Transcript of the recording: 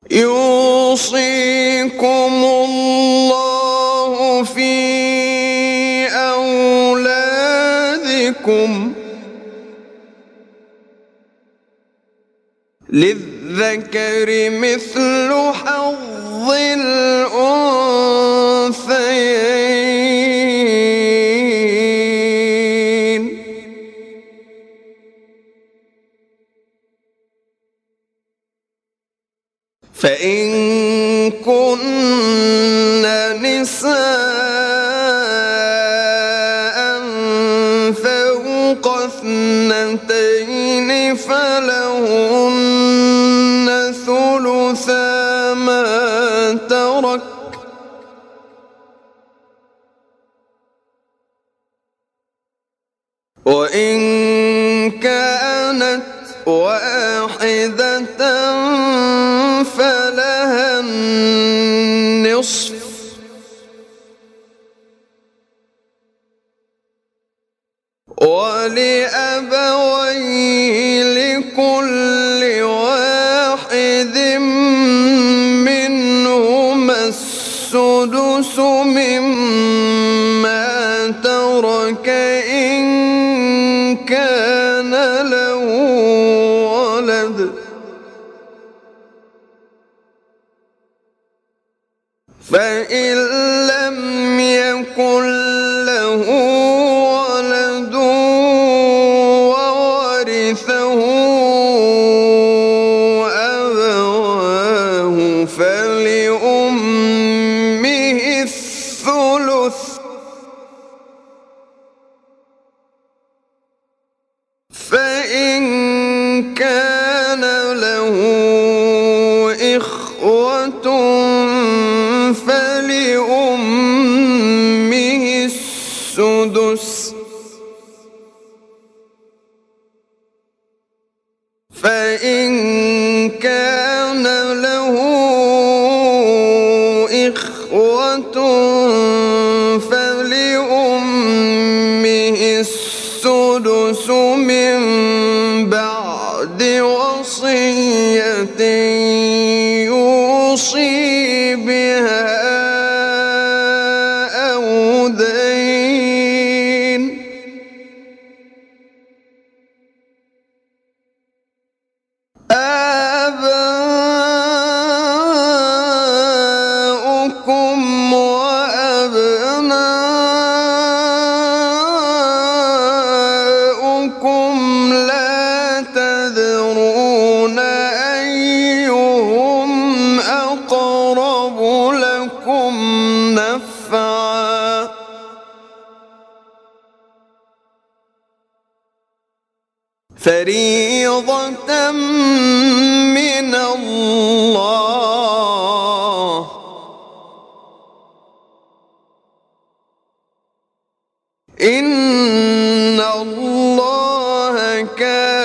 يوصيكم الله في أولادكم للذكر مثل حظ الأنثيين فإن كن نساء فوق اثنتين فلهن ثلثا ما ترك وإن كانت واحدة فلها النصف ولأبويه لكل واحد منهما السدس مما ترك إن كان له ولد فإن لم يكن له ولد وورثه أبواه فلأمه الثلث فإن كان له إخوة فلأمه السدس فإن كان له إخوة فلأمه السدس من بعد وصية يوصي بها أو دين آباؤكم وأبناؤكم لا تدرون أيهم أقرب لكم نفعا فريضة من الله إن الله كان